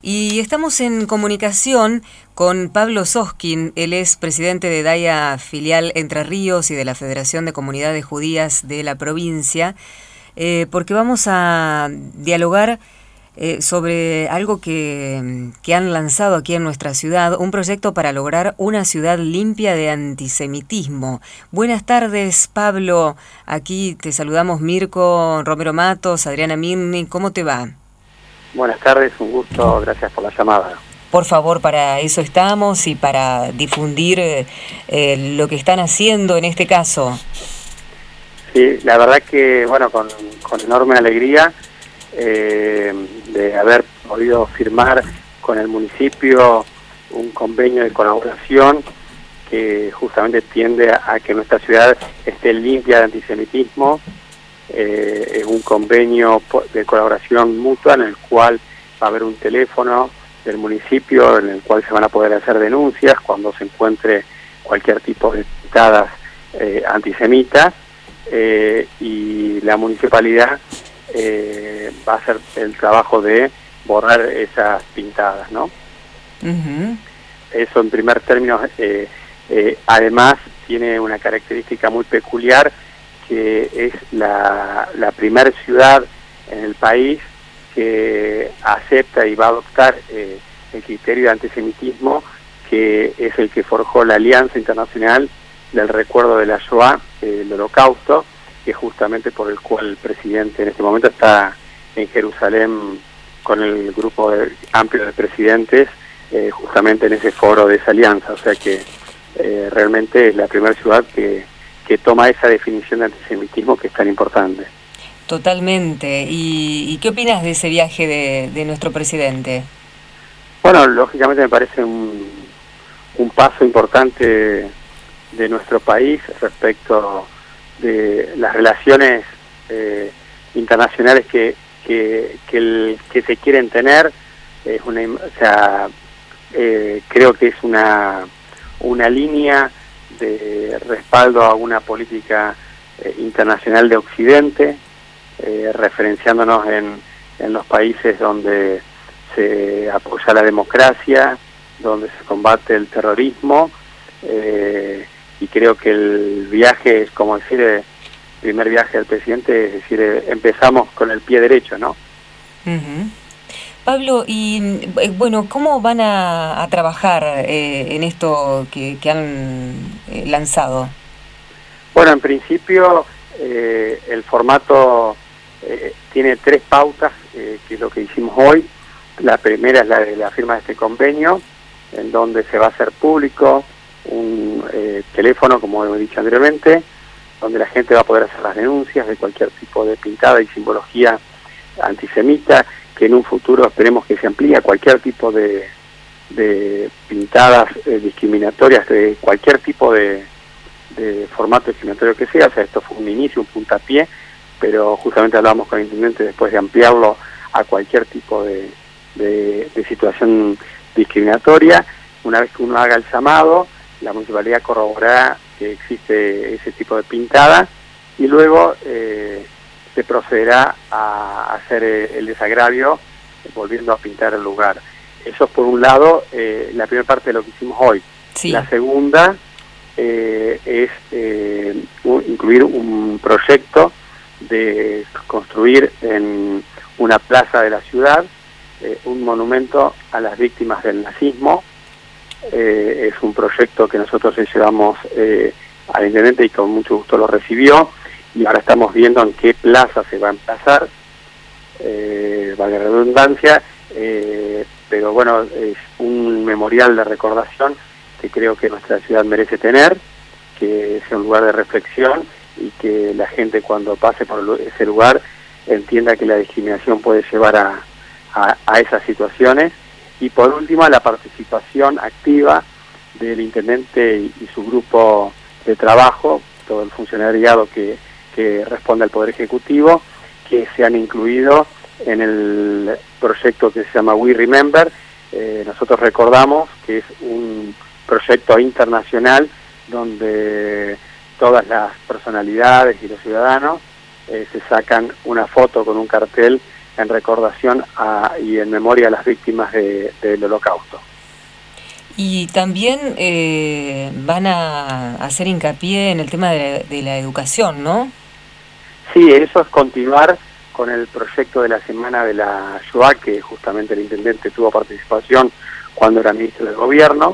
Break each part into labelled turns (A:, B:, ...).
A: Y estamos en comunicación con Pablo Soskin. Él es presidente de DAIA Filial Entre Ríos y de la Federación de Comunidades Judías de la provincia, porque vamos a dialogar sobre algo que han lanzado aquí en nuestra ciudad, un proyecto para lograr una ciudad limpia de antisemitismo. Buenas tardes, Pablo. Aquí te saludamos Mirko Romero Matos, Adriana Mirni. ¿Cómo te va?
B: Buenas tardes, un gusto, gracias por la llamada.
A: Por favor, para eso estamos y para difundir lo que están haciendo en este caso.
B: Sí, la verdad que, bueno, con enorme alegría de haber podido firmar con el municipio un convenio de colaboración que justamente tiende a que nuestra ciudad esté limpia de antisemitismo. Es un convenio de colaboración mutua en el cual va a haber un teléfono del municipio en el cual se van a poder hacer denuncias cuando se encuentre cualquier tipo de pintadas antisemitas, y la municipalidad va a hacer el trabajo de borrar esas pintadas, ¿no?
A: Uh-huh.
B: Eso en primer término. Además tiene una característica muy peculiar, que es la primera ciudad en el país que acepta y va a adoptar el criterio de antisemitismo, que es el que forjó la Alianza Internacional del Recuerdo de la Shoah, el Holocausto, que es justamente por el cual el presidente en este momento está en Jerusalén con el grupo amplio de presidentes, justamente en ese foro de esa alianza. O sea que realmente es la primera ciudad que toma esa definición de antisemitismo que es tan importante.
A: Totalmente. ¿Y qué opinas de ese viaje de nuestro presidente?
B: Bueno, lógicamente me parece un paso importante de nuestro país respecto de las relaciones internacionales que se quieren tener. Creo que es una línea de respaldo a una política internacional de Occidente, referenciándonos en los países donde se apoya la democracia, donde se combate el terrorismo, y creo que el viaje es como decir, el primer viaje del presidente, es decir, empezamos con el pie derecho, ¿no?
A: Uh-huh. Pablo, y bueno, ¿cómo van a trabajar en esto que han lanzado?
B: Bueno, en principio el formato tiene 3 pautas, que es lo que hicimos hoy. La primera es la de la firma de este convenio, en donde se va a hacer público un teléfono, como he dicho anteriormente, donde la gente va a poder hacer las denuncias de cualquier tipo de pintada y simbología antisemita, que en un futuro esperemos que se amplíe a cualquier tipo de pintadas discriminatorias, de cualquier tipo de formato discriminatorio que sea. O sea, esto fue un inicio, un puntapié, pero justamente hablábamos con el intendente después de ampliarlo a cualquier tipo de situación discriminatoria. Una vez que uno haga el llamado, la municipalidad corroborará que existe ese tipo de pintada y luego se procederá a hacer el desagravio volviendo a pintar el lugar. Eso es por un lado la primera parte de lo que hicimos hoy. Sí. La segunda es incluir un proyecto de construir en una plaza de la ciudad un monumento a las víctimas del nazismo. Es un proyecto que nosotros le llevamos al intendente y con mucho gusto lo recibió, y ahora estamos viendo en qué plaza se va a emplazar, valga la redundancia, pero bueno, es un memorial de recordación que creo que nuestra ciudad merece tener, que sea un lugar de reflexión y que la gente cuando pase por ese lugar entienda que la discriminación puede llevar a esas situaciones. Y por último, la participación activa del intendente y su grupo de trabajo, todo el funcionariado que responde al Poder Ejecutivo, que se han incluido en el proyecto que se llama We Remember. Nosotros recordamos que es un proyecto internacional donde todas las personalidades y los ciudadanos se sacan una foto con un cartel en recordación y en memoria a las víctimas del Holocausto.
A: Y también van a hacer hincapié en el tema de la educación, ¿no?
B: Sí, eso es continuar con el proyecto de la Semana de la Shoah, que justamente el intendente tuvo participación cuando era ministro del gobierno.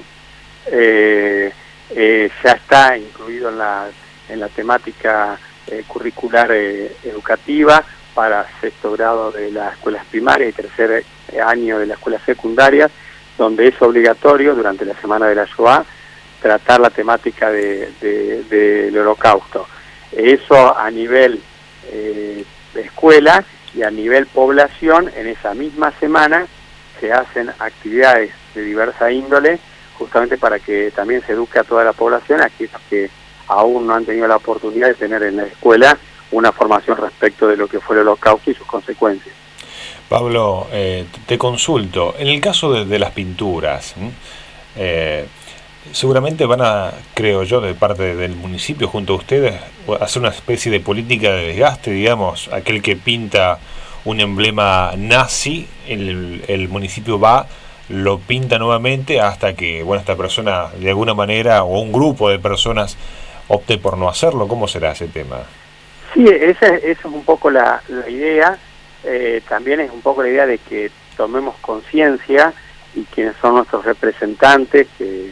B: Ya está incluido en la temática curricular educativa para sexto grado de las escuelas primarias y tercer año de las escuelas secundarias, donde es obligatorio durante la Semana de la Shoah tratar la temática del Holocausto. Eso a nivel de escuela, y a nivel población, en esa misma semana se hacen actividades de diversa índole, justamente para que también se eduque a toda la población, a aquellos que aún no han tenido la oportunidad de tener en la escuela una formación respecto de lo que fue el Holocausto y sus consecuencias.
C: Pablo, te consulto, en el caso de las pinturas, seguramente van a, creo yo, de parte del municipio junto a ustedes, hacer una especie de política de desgaste, digamos, aquel que pinta un emblema nazi, el municipio va, lo pinta nuevamente hasta que, bueno, esta persona de alguna manera o un grupo de personas opte por no hacerlo. ¿Cómo será ese tema?
B: Sí, esa es un poco la idea. También es un poco la idea de que tomemos conciencia, y quienes son nuestros representantes, que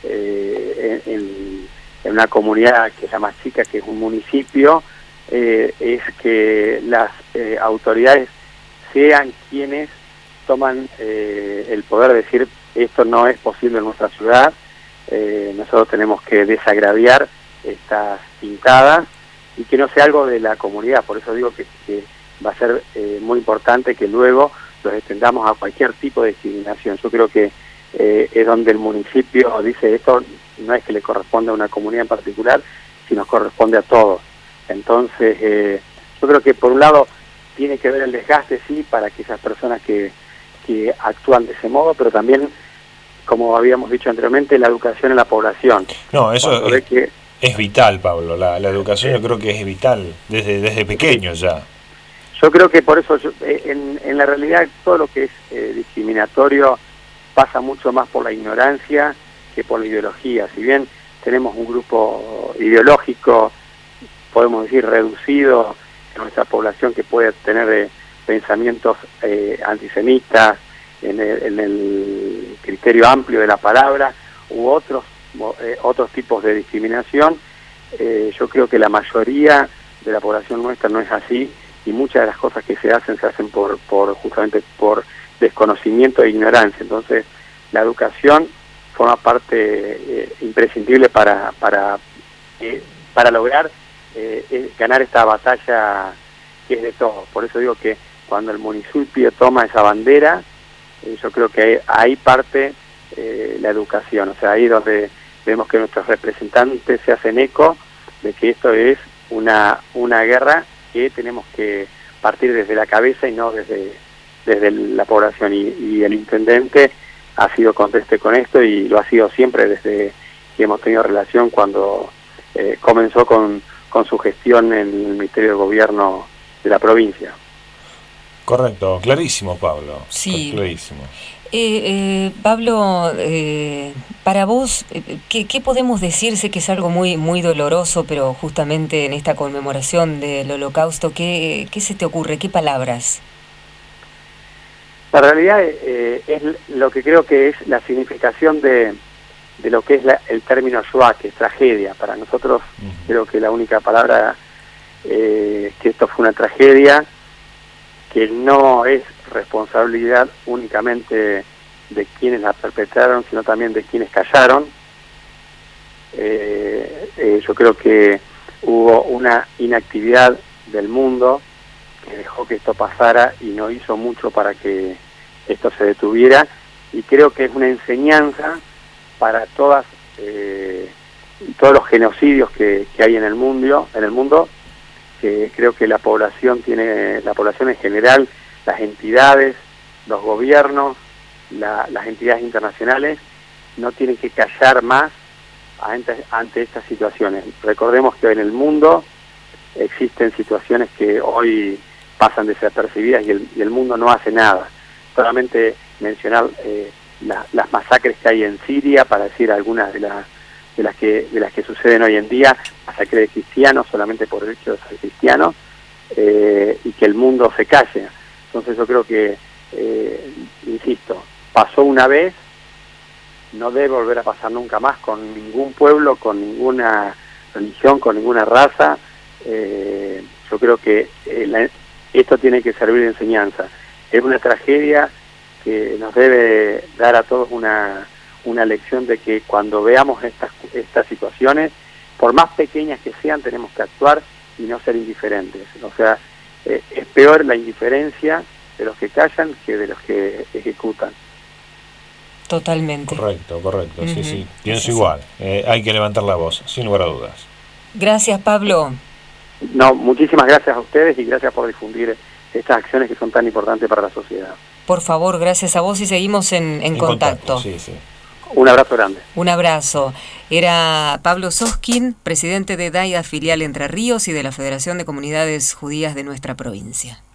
B: en una comunidad que es la más chica, que es un municipio, es que las autoridades sean quienes toman el poder de decir esto no es posible en nuestra ciudad, nosotros tenemos que desagraviar estas pintadas y que no sea algo de la comunidad. Por eso digo que va a ser muy importante que luego los extendamos a cualquier tipo de discriminación. Yo creo que es donde el municipio dice esto no es que le corresponde a una comunidad en particular, sino corresponde a todos. Entonces yo creo que por un lado tiene que ver el desgaste, sí, para que esas personas que actúan de ese modo, pero también, como habíamos dicho anteriormente, la educación en la población.
C: No, eso es vital, Pablo, la educación yo creo que es vital desde pequeño ya.
B: Yo creo que por eso, en la realidad, todo lo que es discriminatorio pasa mucho más por la ignorancia que por la ideología. Si bien tenemos un grupo ideológico, podemos decir, reducido en nuestra población, que puede tener pensamientos antisemitas en el criterio amplio de la palabra, u otros tipos de discriminación, yo creo que la mayoría de la población nuestra no es así, y muchas de las cosas que se hacen justamente por desconocimiento e ignorancia. Entonces la educación forma parte imprescindible para lograr ganar esta batalla que es de todos. Por eso digo que cuando el municipio toma esa bandera, yo creo que ahí parte la educación. O sea, ahí donde vemos que nuestros representantes se hacen eco de que esto es una guerra que tenemos que partir desde la cabeza y no desde la población. Y el intendente ha sido conteste con esto, y lo ha sido siempre desde que hemos tenido relación, cuando comenzó con su gestión en el Ministerio de Gobierno de la provincia.
C: Correcto, clarísimo, Pablo.
A: Sí.
C: Clarísimo.
A: Pablo, para vos, ¿qué podemos decir? Sé que es algo muy, muy doloroso, pero justamente en esta conmemoración del Holocausto, ¿qué se te ocurre? ¿Qué palabras?
B: La realidad es lo que creo que es la significación de lo que es el término Shoah, que es tragedia. Para nosotros creo que la única palabra que esto fue una tragedia, que no es responsabilidad únicamente de quienes la perpetraron, sino también de quienes callaron. Yo creo que hubo una inactividad del mundo que dejó que esto pasara y no hizo mucho para que esto se detuviera, y creo que es una enseñanza para todos los genocidios que hay en el mundo, que creo que la población en general, las entidades, los gobiernos, las entidades internacionales, no tienen que callar más ante estas situaciones. Recordemos que en el mundo existen situaciones que hoy pasan desapercibidas y el mundo no hace nada. Solamente mencionar las masacres que hay en Siria, para decir algunas de las que suceden hoy en día, masacre de cristianos solamente por el hecho de ser cristianos, y que el mundo se calle. Entonces yo creo que, insisto, pasó una vez, no debe volver a pasar nunca más con ningún pueblo, con ninguna religión, con ninguna raza. Yo creo que esto tiene que servir de enseñanza. Es una tragedia que nos debe dar a todos una lección de que cuando veamos estas situaciones, por más pequeñas que sean, tenemos que actuar y no ser indiferentes. O sea, es peor la indiferencia de los que callan que de los que ejecutan.
A: Totalmente.
C: Correcto, sí. Pienso igual. Hay que levantar la voz, sin lugar a dudas.
A: Gracias, Pablo.
B: No, muchísimas gracias a ustedes y gracias por difundir estas acciones que son tan importantes para la sociedad.
A: Por favor, gracias a vos y seguimos en contacto.
C: Sí.
B: Un abrazo grande.
A: Un abrazo. Era Pablo Soskin, presidente de DAIA Filial Entre Ríos y de la Federación de Comunidades Judías de nuestra provincia.